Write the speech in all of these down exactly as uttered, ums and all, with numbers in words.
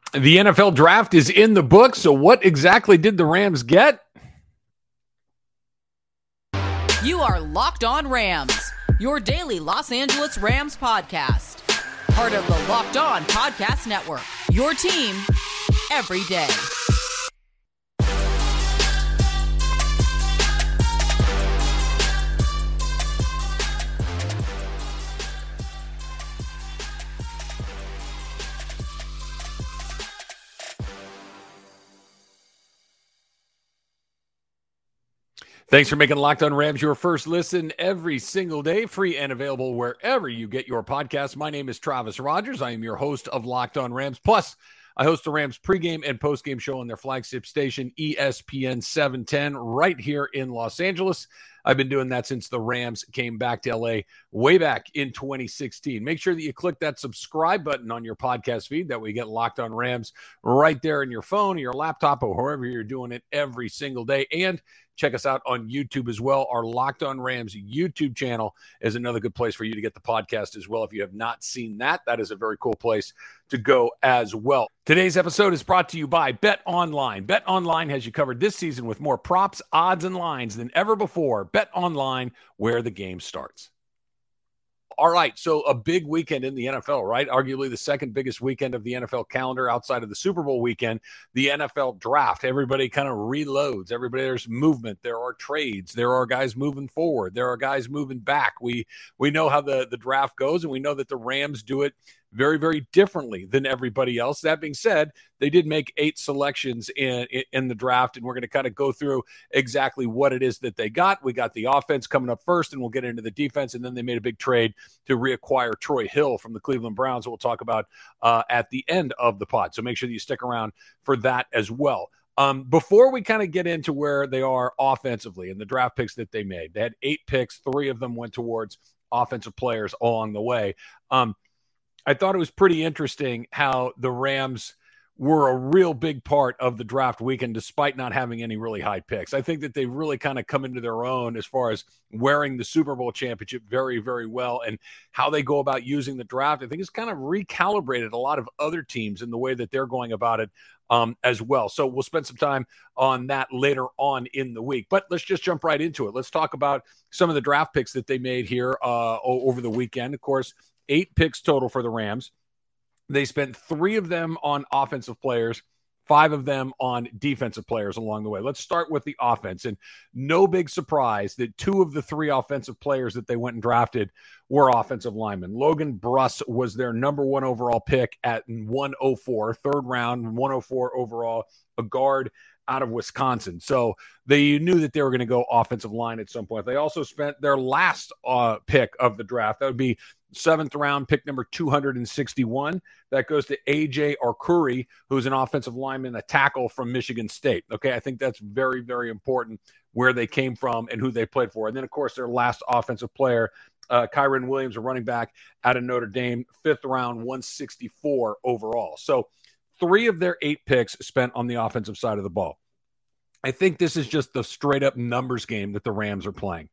The N F L draft is in the book, so what exactly did the Rams get? You are Locked On Rams, your daily Los Angeles Rams podcast. Part of the Locked On Podcast Network, your team every day. Thanks for making Locked On Rams your first listen every single day, free and available wherever you get your podcasts. My name is Travis Rogers. I am your host of Locked On Rams. Plus, I host the Rams pregame and postgame show on their flagship station, E S P N seven ten, right here in Los Angeles. I've been doing that since the Rams came back to L A way back in twenty sixteen. Make sure that you click that subscribe button on your podcast feed. That way you get Locked On Rams right there in your phone or your laptop or wherever you're doing it every single day. And check us out on YouTube as well. Our Locked On Rams YouTube channel is another good place for you to get the podcast as well. If you have not seen that, that is a very cool place to go as well. Today's episode is brought to you by BetOnline. BetOnline has you covered this season with more props, odds, and lines than ever before. BetOnline, where the game starts. All right, so a big weekend in the N F L, right? Arguably the second biggest weekend of the N F L calendar outside of the Super Bowl weekend, the N F L draft. Everybody kind of reloads. Everybody, there's movement. There are trades. There are guys moving forward. There are guys moving back. We we know how the, the draft goes, and we know that the Rams do it very, very differently than everybody else. That being said, they did make eight selections in, in, in the draft, and we're going to kind of go through exactly what it is that they got. We got the offense coming up first, and we'll get into the defense, and then they made a big trade to reacquire Troy Hill from the Cleveland Browns, that we'll talk about uh, at the end of the pod. So make sure that you stick around for that as well. Um, before we kind of get into where they are offensively and the draft picks that they made, they had eight picks. Three of them went towards offensive players along the way. Um, I thought it was pretty interesting how the Rams were a real big part of the draft weekend, despite not having any really high picks. I think that they've really kind of come into their own as far as wearing the Super Bowl championship very, very well, and how they go about using the draft. I think it's kind of recalibrated a lot of other teams in the way that they're going about it um, as well. So we'll spend some time on that later on in the week. But let's just jump right into it. Let's talk about some of the draft picks that they made here uh, over the weekend. Of course, eight picks total for the Rams. They spent three of them on offensive players, five of them on defensive players along the way. Let's start with the offense. And no big surprise that two of the three offensive players that they went and drafted were offensive linemen. Logan Bruss was their number one overall pick at one oh four, third round, one oh four overall, a guard out of Wisconsin. So they knew that they were going to go offensive line at some point. They also spent their last uh, pick of the draft. That would be seventh round pick number two hundred sixty-one. That goes to A J Arcuri, who's an offensive lineman, a tackle from Michigan State. Okay, I think that's very, very important where they came from and who they played for. And then, of course, their last offensive player, uh, Kyren Williams, a running back out of Notre Dame, fifth round, one sixty-four overall. So three of their eight picks spent on the offensive side of the ball. I think this is just the straight-up numbers game that the Rams are playing.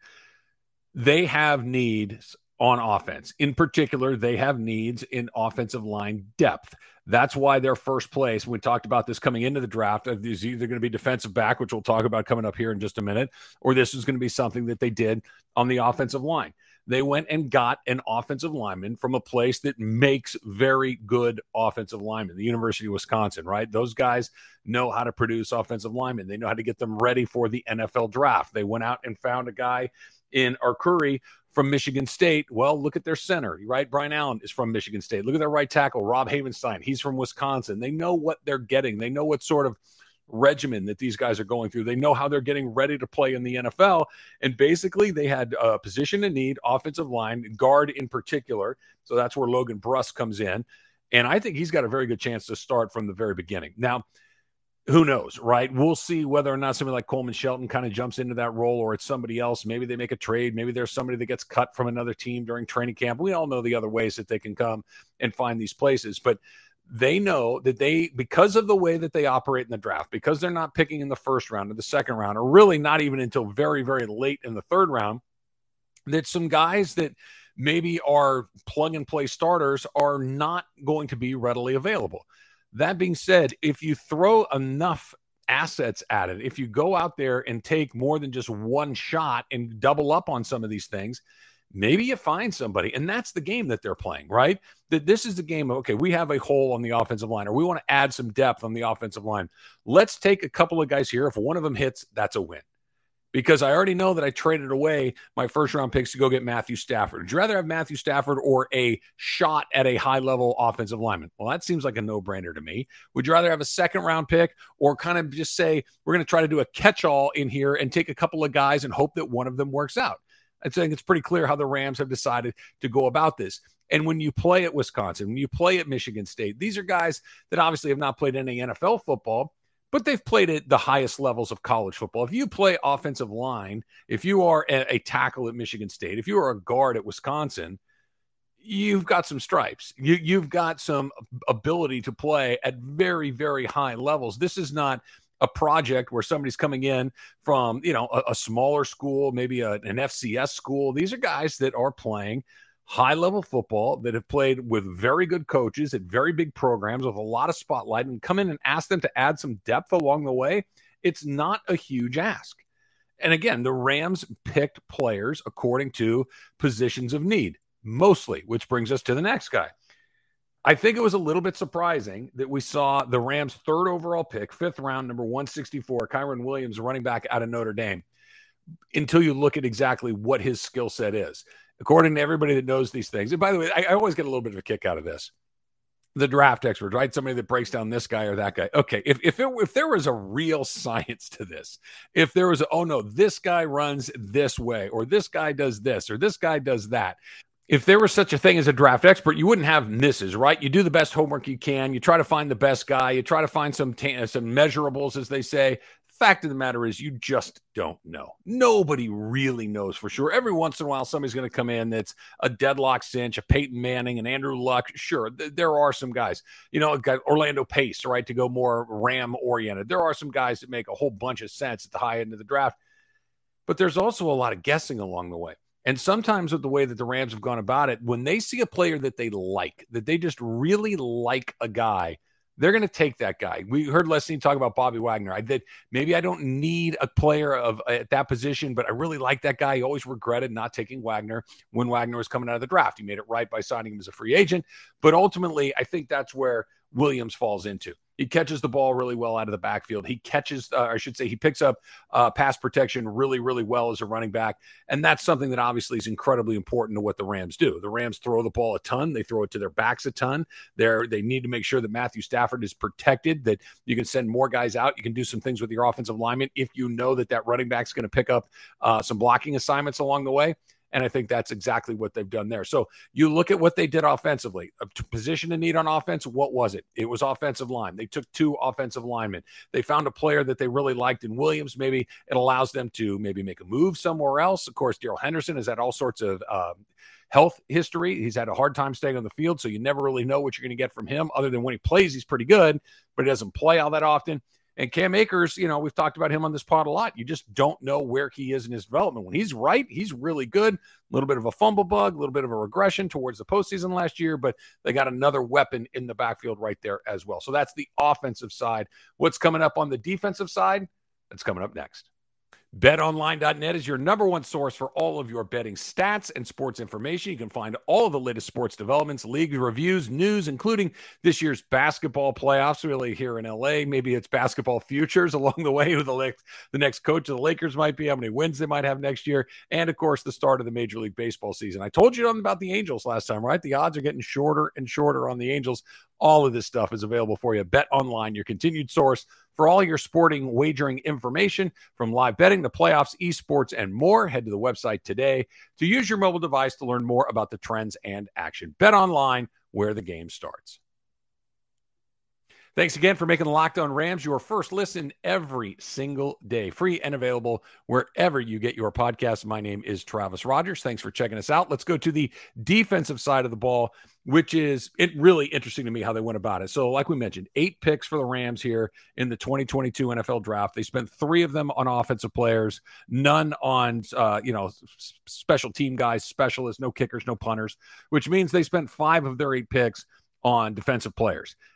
They have needs on offense. In particular, they have needs in offensive line depth. That's why they're first place. We talked about this coming into the draft. Is either going to be defensive back, which we'll talk about coming up here in just a minute, or this is going to be something that they did on the offensive line. They went and got an offensive lineman from a place that makes very good offensive linemen, the University of Wisconsin, right? Those guys know how to produce offensive linemen. They know how to get them ready for the N F L draft. They went out and found a guy in Arcuri from Michigan State. Well, look at their center, right? Brian Allen is from Michigan State. Look at their right tackle, Rob Havenstein. He's from Wisconsin. They know what they're getting. They know what sort of regimen that these guys are going through. They know how they're getting ready to play in the N F L. And basically, they had a position in need, offensive line, guard in particular. So that's where Logan Bruss comes in. And I think he's got a very good chance to start from the very beginning. Now, who knows, right? We'll see whether or not somebody like Coleman Shelton kind of jumps into that role, or it's somebody else. Maybe they make a trade. Maybe there's somebody that gets cut from another team during training camp. We all know the other ways that they can come and find these places. But they know that they, because of the way that they operate in the draft, because they're not picking in the first round or the second round, or really not even until very, very late in the third round, that some guys that maybe are plug and play starters are not going to be readily available. That being said, if you throw enough assets at it, if you go out there and take more than just one shot and double up on some of these things, maybe you find somebody. And that's the game that they're playing, right? That this is the game of, okay, we have a hole on the offensive line, or we want to add some depth on the offensive line. Let's take a couple of guys here. If one of them hits, that's a win. Because I already know that I traded away my first-round picks to go get Matthew Stafford. Would you rather have Matthew Stafford or a shot at a high-level offensive lineman? Well, that seems like a no-brainer to me. Would you rather have a second-round pick or kind of just say, we're going to try to do a catch-all in here and take a couple of guys and hope that one of them works out? I think it's pretty clear how the Rams have decided to go about this. And when you play at Wisconsin, when you play at Michigan State, these are guys that obviously have not played any N F L football, but they've played at the highest levels of college football. If you play offensive line, if you are a, a tackle at Michigan State, if you are a guard at Wisconsin, you've got some stripes. You, you've got some ability to play at very, very high levels. This is not a project where somebody's coming in from, you know, a, a smaller school, maybe a, an F C S school. These are guys that are playing high-level football, that have played with very good coaches at very big programs with a lot of spotlight, and come in and ask them to add some depth along the way. It's not a huge ask. And again, the Rams picked players according to positions of need, mostly, which brings us to the next guy. I think it was a little bit surprising that we saw the Rams' third overall pick, fifth round, number one sixty-four, Kyren Williams, running back out of Notre Dame, until you look at exactly what his skill set is. According to everybody that knows these things, and by the way, I, I always get a little bit of a kick out of this. The draft expert, right? Somebody that breaks down this guy or that guy. Okay, if if, it, if there was a real science to this, if there was, a, oh no, this guy runs this way, or this guy does this, or this guy does that. If there was such a thing as a draft expert, you wouldn't have misses, right? You do the best homework you can. You try to find the best guy. You try to find some t- some measurables, as they say. Fact of the matter is, you just don't know. Nobody really knows for sure. Every once in a while, somebody's going to come in that's a deadlock cinch, a Peyton Manning, an Andrew Luck. Sure, th- there are some guys. You know, got Orlando Pace, right, to go more Ram-oriented. There are some guys that make a whole bunch of sense at the high end of the draft. But there's also a lot of guessing along the way. And sometimes with the way that the Rams have gone about it, when they see a player that they like, that they just really like a guy, they're going to take that guy. We heard Leslie talk about Bobby Wagner. I did. Maybe I don't need a player of at that position, but I really like that guy. He always regretted not taking Wagner when Wagner was coming out of the draft. He made it right by signing him as a free agent. But ultimately, I think that's where Williams falls into. He catches the ball really well out of the backfield. He catches, uh, I should say, he picks up uh, pass protection really, really well as a running back. And that's something that obviously is incredibly important to what the Rams do. The Rams throw the ball a ton. They throw it to their backs a ton. They're, they need to make sure that Matthew Stafford is protected, that you can send more guys out. You can do some things with your offensive lineman if you know that that running back is going to pick up uh, some blocking assignments along the way. And I think that's exactly what they've done there. So you look at what they did offensively. A position to need on offense, what was it? It was offensive line. They took two offensive linemen. They found a player that they really liked in Williams. Maybe it allows them to maybe make a move somewhere else. Of course, Darrell Henderson has had all sorts of uh, health history. He's had a hard time staying on the field, so you never really know what you're going to get from him. Other than when he plays, he's pretty good, but he doesn't play all that often. And Cam Akers, you know, we've talked about him on this pod a lot. You just don't know where he is in his development. When he's right, he's really good. A little bit of a fumble bug, a little bit of a regression towards the postseason last year, but they got another weapon in the backfield right there as well. So that's the offensive side. What's coming up on the defensive side? That's coming up next. bet online dot net is your number one source for all of your betting stats and sports information. You can find all of the latest sports developments, league reviews, news, including this year's basketball playoffs, really here in L A. Maybe it's basketball futures along the way, who the, the next coach of the Lakers might be, how many wins they might have next year, and, of course, the start of the Major League Baseball season. I told you about the Angels last time, right? The odds are getting shorter and shorter on the Angels. All of this stuff is available for you. BetOnline, your continued source for all your sporting wagering information, from live betting to playoffs, esports, and more. Head to the website today to use your mobile device to learn more about the trends and action. BetOnline, where the game starts. Thanks again for making Locked On Rams your first listen every single day. Free and available wherever you get your podcasts. My name is Travis Rogers. Thanks for checking us out. Let's go to the defensive side of the ball, which is it really interesting to me how they went about it. So like we mentioned, eight picks for the Rams here in the twenty twenty-two N F L draft. They spent three of them on offensive players, none on, uh, you know, special team guys, specialists, no kickers, no punters, which means they spent five of their eight picks on defensive players.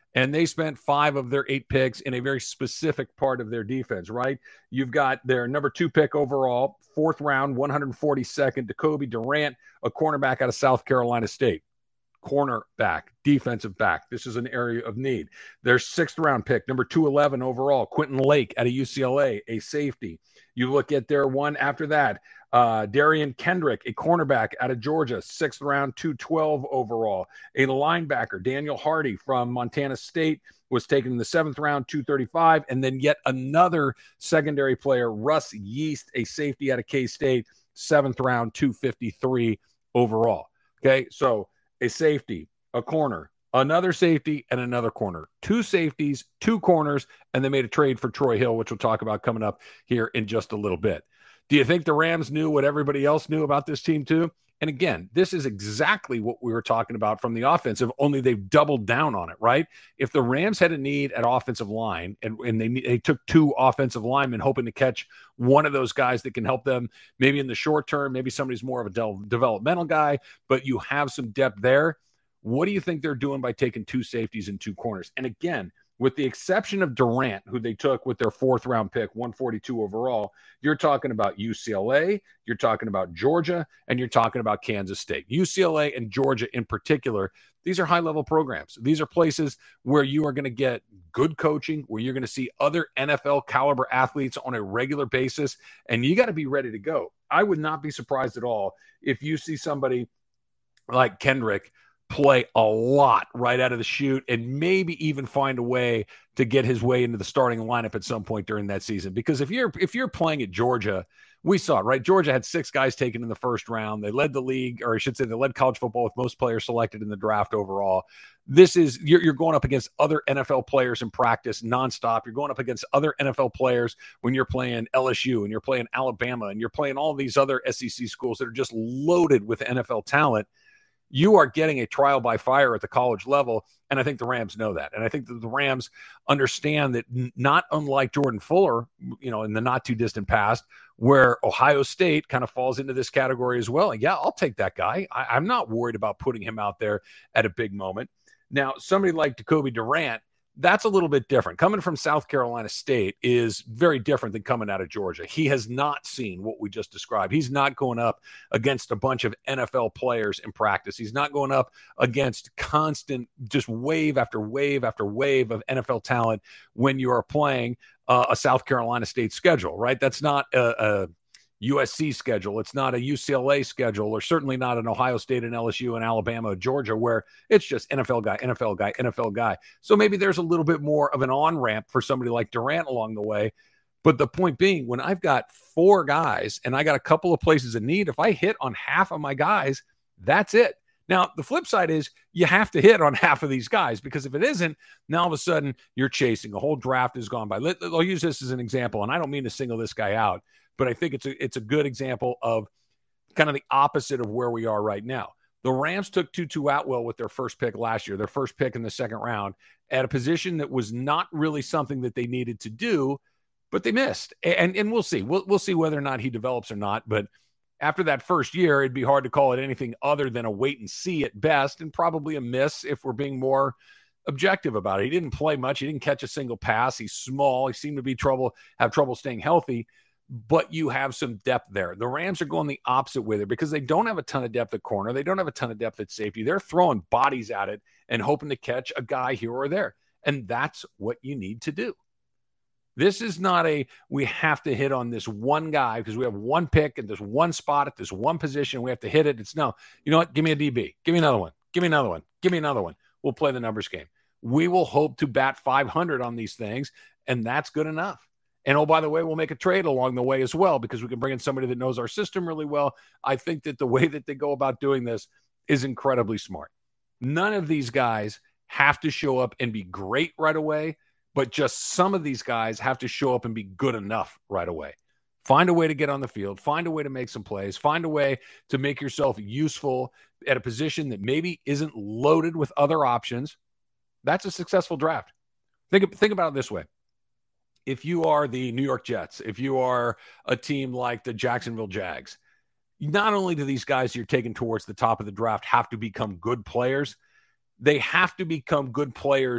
And they spent five of their eight picks in a very specific part of their defense, right? You've got their number two pick overall, fourth round, one hundred forty-second, Jacoby Durant, a cornerback out of South Carolina State. Cornerback, defensive back. This is an area of need. Their sixth round pick, number two eleven overall, Quentin Lake out of U C L A, a safety. You look at their one after that, uh, Darian Kendrick, a cornerback out of Georgia, sixth round, two twelve overall. A linebacker, Daniel Hardy from Montana State, was taken in the seventh round, two thirty-five. And then yet another secondary player, Russ Yeast, a safety out of K-State, seventh round, two fifty-three overall. Okay, so a safety, a corner, another safety, and another corner. Two safeties, two corners, and they made a trade for Troy Hill, which we'll talk about coming up here in just a little bit. Do you think the Rams knew what everybody else knew about this team too? And again, this is exactly what we were talking about from the offensive, only they've doubled down on it, right? If the Rams had a need at offensive line and, and they, they took two offensive linemen hoping to catch one of those guys that can help them maybe in the short term, maybe somebody's more of a de- developmental guy, but you have some depth there. What do you think they're doing by taking two safeties and two corners? And again, with the exception of Durant, who they took with their fourth round pick, one forty-two overall, you're talking about U C L A, you're talking about Georgia, and you're talking about Kansas State. U C L A and Georgia in particular, these are high-level programs. These are places where you are going to get good coaching, where you're going to see other N F L caliber athletes on a regular basis, and you got to be ready to go. I would not be surprised at all if you see somebody like Kendrick play a lot right out of the chute and maybe even find a way to get his way into the starting lineup at some point during that season. Because if you're if you're playing at Georgia, we saw it, right? Georgia had six guys taken in the first round. They led the league, or I should say they led college football with most players selected in the draft overall. This is, you're, you're going up against other N F L players in practice nonstop. You're going up against other N F L players when you're playing L S U and you're playing Alabama and you're playing all these other S E C schools that are just loaded with N F L talent. You are getting a trial by fire at the college level, and I think the Rams know that. And I think that the Rams understand that, not unlike Jordan Fuller, you know, in the not-too-distant past, where Ohio State kind of falls into this category as well. And yeah, I'll take that guy. I, I'm not worried about putting him out there at a big moment. Now, somebody like Jacoby Durant, that's a little bit different. Coming from South Carolina State is very different than coming out of Georgia. He has not seen what we just described. He's not going up against a bunch of N F L players in practice. He's not going up against constant, just wave after wave after wave of N F L talent when you are playing uh, a South Carolina State schedule, right? That's not a, a U S C schedule. It's not a U C L A schedule, or certainly not an Ohio State and L S U and Alabama, Georgia, where it's just N F L guy, N F L guy, N F L guy. So maybe there's a little bit more of an on-ramp for somebody like Durant along the way. But the point being, when I've got four guys and I got a couple of places in need, if I hit on half of my guys, that's it. Now, the flip side is you have to hit on half of these guys, because if it isn't, now all of a sudden you're chasing. A whole draft has gone by. Let, I'll use this as an example, and I don't mean to single this guy out, but I think it's a, it's a good example of kind of the opposite of where we are right now. The Rams took Tutu Atwell with their first pick last year, their first pick in the second round, at a position that was not really something that they needed to do, but they missed. And and we'll see. We'll, we'll see whether or not he develops or not. But after that first year, it'd be hard to call it anything other than a wait and see at best, and probably a miss if we're being more objective about it. He didn't play much. He didn't catch a single pass. He's small. He seemed to be trouble, have trouble staying healthy. But you have some depth there. The Rams are going the opposite way there because they don't have a ton of depth at corner. They don't have a ton of depth at safety. They're throwing bodies at it and hoping to catch a guy here or there. And that's what you need to do. This is not a, we have to hit on this one guy because we have one pick at this one spot at this one position. We have to hit it. It's no, you know what? Give me a D B. Give me another one. Give me another one. Give me another one. We'll play the numbers game. We will hope to bat five hundred on these things, and that's good enough. And, oh, by the way, we'll make a trade along the way as well because we can bring in somebody that knows our system really well. I think that the way that they go about doing this is incredibly smart. None of these guys have to show up and be great right away, but just some of these guys have to show up and be good enough right away. Find a way to get on the field. Find a way to make some plays. Find a way to make yourself useful at a position that maybe isn't loaded with other options. That's a successful draft. Think, think about it this way. If you are the New York Jets, if you are a team like the Jacksonville Jags, not only do these guys you're taking towards the top of the draft have to become good players, they have to become good players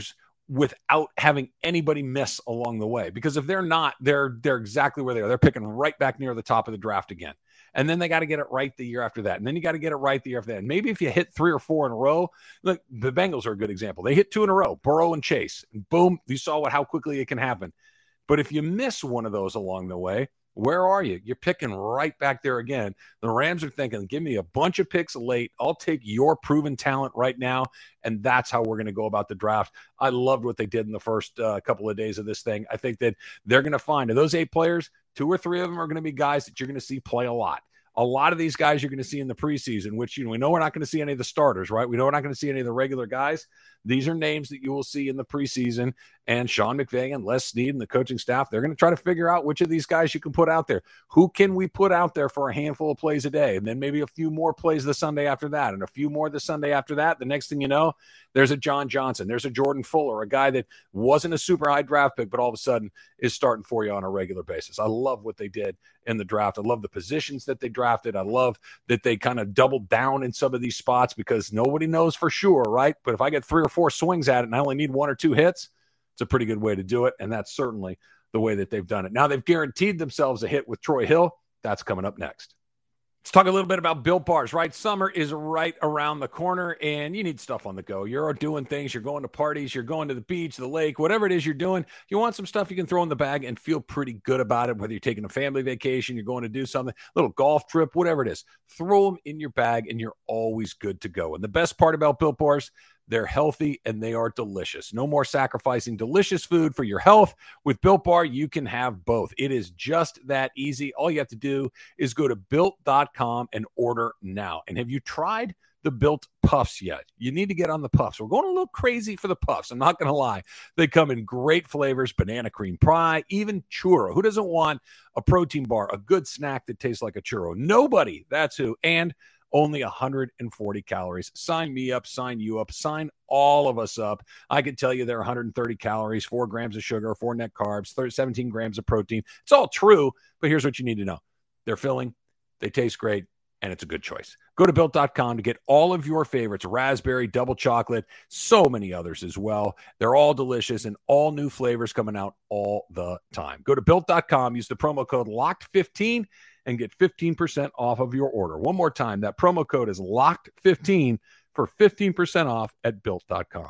without having anybody miss along the way. Because if they're not, they're they're exactly where they are. They're picking right back near the top of the draft again. And then they got to get it right the year after that. And then you got to get it right the year after that. And maybe if you hit three or four in a row, look, the Bengals are a good example. They hit two in a row, Burrow and Chase. And boom, you saw what how quickly it can happen. But if you miss one of those along the way, where are you? You're picking right back there again. The Rams are thinking, give me a bunch of picks late. I'll take your proven talent right now. And that's how we're going to go about the draft. I loved what they did in the first uh, couple of days of this thing. I think that they're going to find, of those eight players, two or three of them are going to be guys that you're going to see play a lot. A lot of these guys you're going to see in the preseason, which, you know, we know we're not going to see any of the starters, right? We know we're not going to see any of the regular guys. These are names that you will see in the preseason, and Sean McVay and Les Snead and the coaching staff, they're going to try to figure out which of these guys you can put out there. Who can we put out there for a handful of plays a day? And then maybe a few more plays the Sunday after that, and a few more the Sunday after that. The next thing you know, there's a John Johnson, there's a Jordan Fuller, a guy that wasn't a super high draft pick, but all of a sudden is starting for you on a regular basis. I love what they did in the draft. I love the positions that they drafted. I love that they kind of doubled down in some of these spots because nobody knows for sure, right? But if I get three or four swings at it and I only need one or two hits, it's a pretty good way to do it. And that's certainly the way that they've done it. Now they've guaranteed themselves a hit with Troy Hill. That's coming up next. Let's talk a little bit about Built Bars, right? Summer is right around the corner, and you need stuff on the go. You're doing things. You're going to parties. You're going to the beach, the lake, whatever it is you're doing. You want some stuff you can throw in the bag and feel pretty good about it, whether you're taking a family vacation, you're going to do something, a little golf trip, whatever it is. Throw them in your bag, and you're always good to go. And the best part about Built Bars, they're healthy and they are delicious. No more sacrificing delicious food for your health. With Built Bar, you can have both. It is just that easy. All you have to do is go to built dot com and order now. And have you tried the Built Puffs yet? You need to get on the Puffs. We're going a little crazy for the Puffs. I'm not going to lie. They come in great flavors, banana cream pie, even churro. Who doesn't want a protein bar, a good snack that tastes like a churro? Nobody. That's who. And only one hundred forty calories. Sign me up, sign you up, sign all of us up. I can tell you there are one hundred thirty calories, four grams of sugar, four net carbs, seventeen grams of protein. It's all true, but here's what you need to know. They're filling, they taste great, and it's a good choice. Go to built dot com to get all of your favorites, raspberry, double chocolate, so many others as well. They're all delicious and all new flavors coming out all the time. Go to built dot com, use the promo code locked fifteen and get fifteen percent off of your order. One more time, that promo code is locked fifteen for fifteen percent off at built dot com.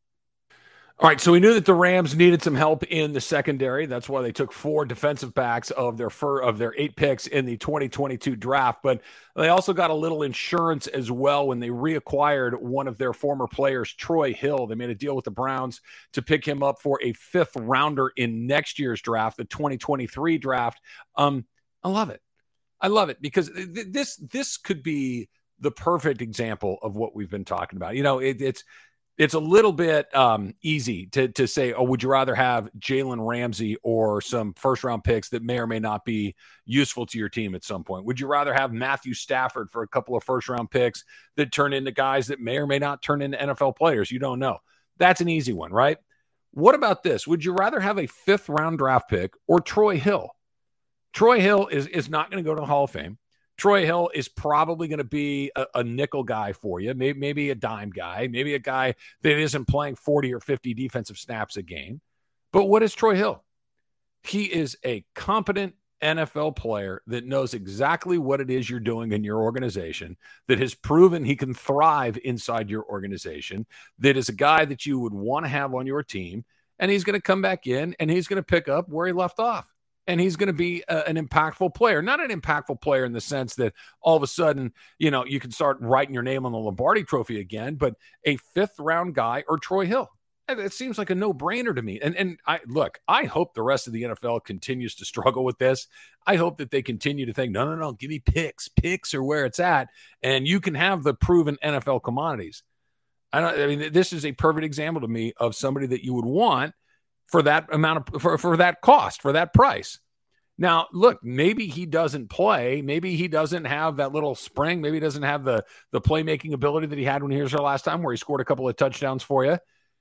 All right, so we knew that the Rams needed some help in the secondary. That's why they took four defensive backs of their fir- of their eight picks in the twenty twenty-two draft. But they also got a little insurance as well when they reacquired one of their former players, Troy Hill. They made a deal with the Browns to pick him up for a fifth rounder in next year's draft, the twenty twenty-three draft. Um, I love it. I love it because th- this this could be the perfect example of what we've been talking about. You know, it, it's it's a little bit um, easy to to say, oh, would you rather have Jalen Ramsey or some first round picks that may or may not be useful to your team at some point? Would you rather have Matthew Stafford for a couple of first round picks that turn into guys that may or may not turn into N F L players? You don't know. That's an easy one, right? What about this? Would you rather have a fifth round draft pick or Troy Hill? Troy Hill is, is not going to go to the Hall of Fame. Troy Hill is probably going to be a, a nickel guy for you, maybe, maybe a dime guy, maybe a guy that isn't playing forty or fifty defensive snaps a game. But what is Troy Hill? He is a competent N F L player that knows exactly what it is you're doing in your organization, that has proven he can thrive inside your organization, that is a guy that you would want to have on your team, and he's going to come back in and he's going to pick up where he left off. And he's going to be a, an impactful player, not an impactful player in the sense that all of a sudden, you know, you can start writing your name on the Lombardi Trophy again, but a fifth round guy or Troy Hill. It seems like a no-brainer to me. And and I look, I hope the rest of the N F L continues to struggle with this. I hope that they continue to think, no, no, no, give me picks. Picks are where it's at. And you can have the proven N F L commodities. I don't, I mean, this is a perfect example to me of somebody that you would want for that amount of, for, for that cost, for that price. Now, look, maybe he doesn't play. Maybe he doesn't have that little spring. Maybe he doesn't have the, the playmaking ability that he had when he was there last time where he scored a couple of touchdowns for you.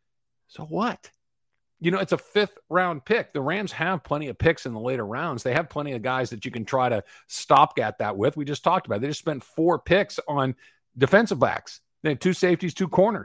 So what? You know, it's a fifth round pick. The Rams have plenty of picks in the later rounds. They have plenty of guys that you can try to stopgap that with. We just talked about it. They just spent four picks on defensive backs. They had two safeties, two corners.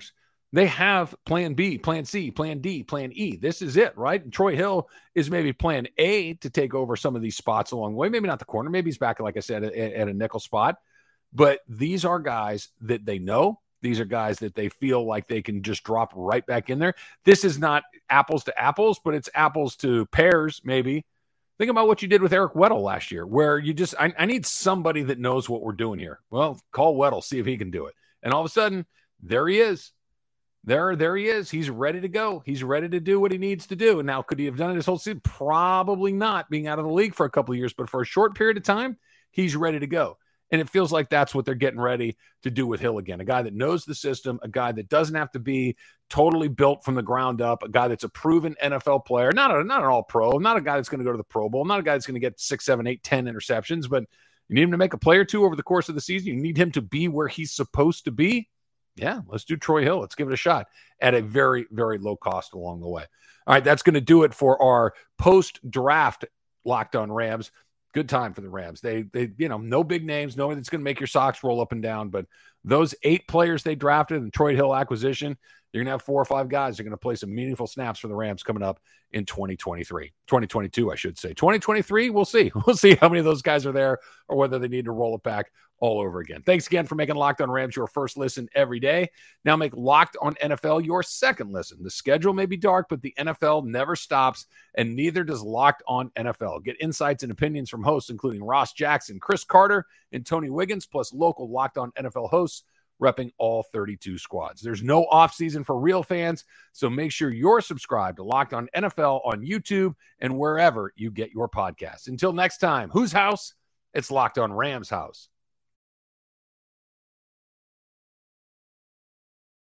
They have plan B, plan C, plan D, plan E. This is it, right? And Troy Hill is maybe plan A to take over some of these spots along the way. Maybe not the corner. Maybe he's back, like I said, at, at a nickel spot. But these are guys that they know. These are guys that they feel like they can just drop right back in there. This is not apples to apples, but it's apples to pears, maybe. Think about what you did with Eric Weddle last year, where you just, I, I need somebody that knows what we're doing here. Well, call Weddle, see if he can do it. And all of a sudden, there he is. There, there he is. He's ready to go. He's ready to do what he needs to do. And now, could he have done it his whole season? Probably not, being out of the league for a couple of years. But for a short period of time, he's ready to go. And it feels like that's what they're getting ready to do with Hill again. A guy that knows the system, a guy that doesn't have to be totally built from the ground up, a guy that's a proven N F L player, not, a, not an all-pro, not a guy that's going to go to the Pro Bowl, not a guy that's going to get six, seven, eight, ten interceptions, but you need him to make a play or two over the course of the season. You need him to be where he's supposed to be. Yeah, let's do Troy Hill. Let's give it a shot at a very, very low cost along the way. All right, that's going to do it for our post-draft Locked On Rams. Good time for the Rams. They, they, you know, no big names, no one that's going to make your socks roll up and down. But those eight players they drafted in the Troy Hill acquisition, you're going to have four or five guys that are going to play some meaningful snaps for the Rams coming up in twenty twenty-three. twenty twenty-two, I should say. twenty twenty-three, we'll see. We'll see how many of those guys are there or whether they need to roll it back all over again. Thanks again for making Locked On Rams your first listen every day. Now make Locked On N F L your second listen. The schedule may be dark, but the N F L never stops, and neither does Locked On N F L. Get insights and opinions from hosts including Ross Jackson, Chris Carter, and Tony Wiggins, plus local Locked On N F L hosts repping all thirty-two squads. There's no offseason for real fans, so make sure you're subscribed to Locked On N F L on YouTube and wherever you get your podcasts. Until next time, whose house? It's Locked On Rams house.